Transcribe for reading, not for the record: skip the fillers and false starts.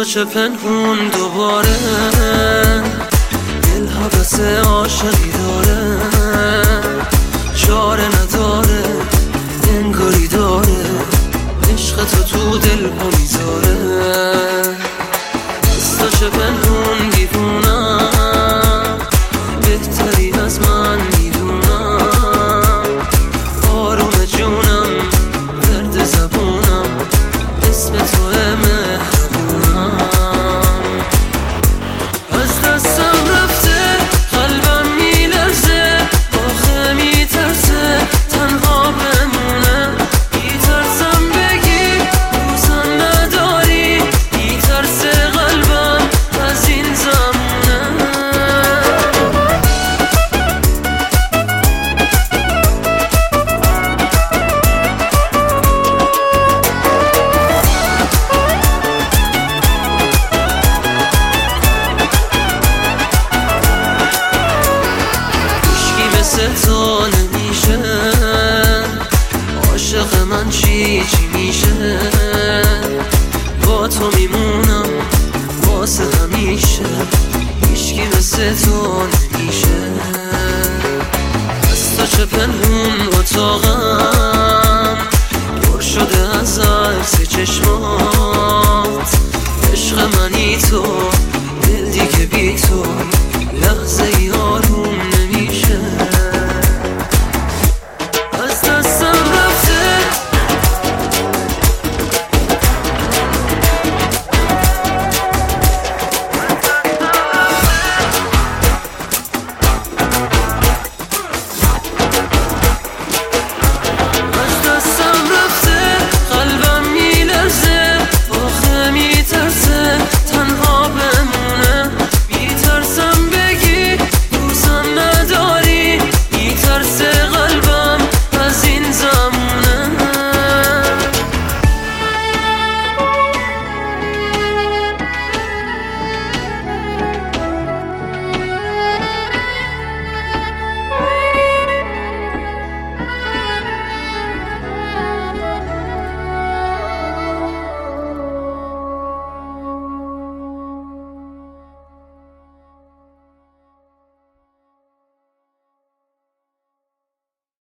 چه پنهون دوباره دل حوث عاشقی داره، چاره نداره انگاری داره، عشق تو دل ها میذاره. از تو چه پنهون دیوونم، بهتری از من میدونم، آروم جونم ورد زبونم، اسم تو مهربونم. از دستم رفته قلبم میلرزه، آخه میترسه تنها بمونه، میترسم بگی دوستم نداری، میترسه قلبم از این زمونه. مثل تو نمیشه، عاشق من چی میشه، با تو میمونم واسه همیشه، هیچکی مثل تو نمیشه. از تو چه پنهون اتاقم پر شده از عکس چشمات، عشق منی تو، دل دیگه بی تو لحظه ای آروم